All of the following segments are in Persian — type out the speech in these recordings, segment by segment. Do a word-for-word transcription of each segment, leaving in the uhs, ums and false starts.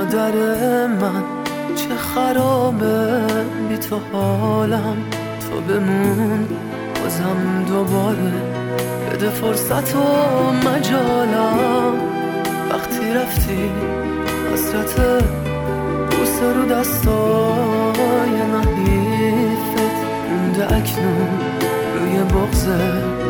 مادر من چه خرابه بی تو حالم، تو بمون بازم دوباره بده فرصت و مجالم. وقتی رفتی حسرت بوسه رو دستای نحیفت مونده اکنون روی بغضه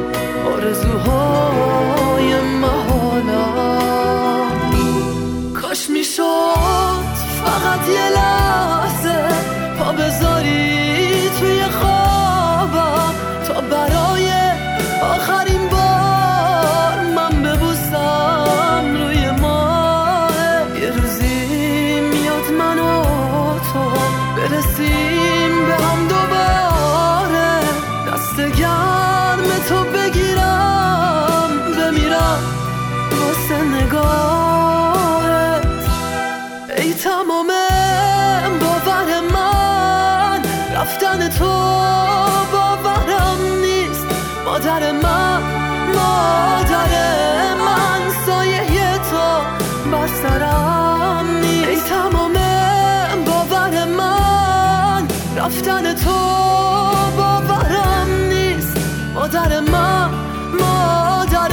آرزوهای محالم. کاش میشد فقط یه لحظه پا بذاری توی خوابم تا برای آخرین بار من ببوسم روی ماه. یه روزی میاد من و تو برسیم به هم دوباره، دست گرم تو بگیرم بمیرم واسه نگاهت. ای تمام باور من رفتن تو باورم نیست. مادر من مادر من سایه تو بر سرم نیست. ای تمام باور من رفتن تو باورم نیست. مادر من مادر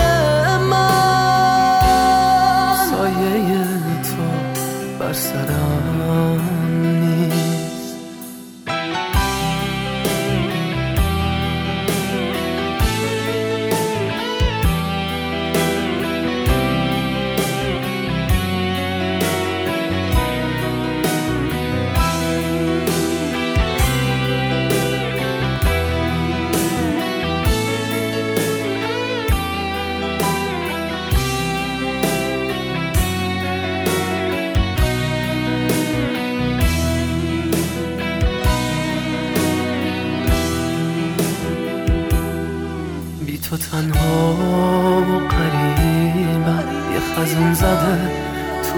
من سایه تو بر سرم نیست. تو تنها و قریبم یه خزون زده تو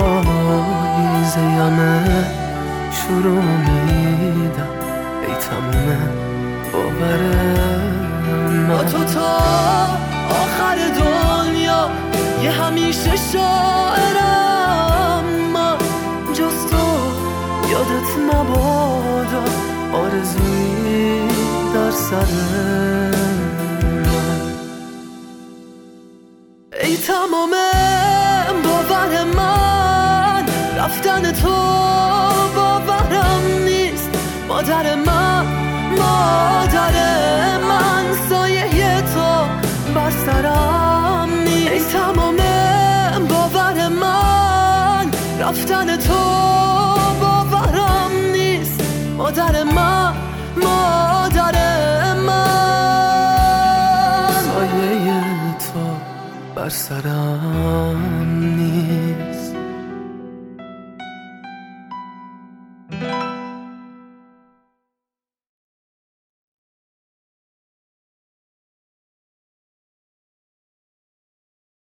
پاییزه شروع میدم. ای تمومه باور من با تو تا آخر دنیا یه همیشه شاعرم من. جز تو یادت مبادا آرزویی در سرم. ای تمام باور من رفتن تو باورم نیست. مادر من مادر من سایه تو بر سرم نیست. ای تمام باور من رفتن تو باورم نیست. مادر من مادر من سایه تو بر سرم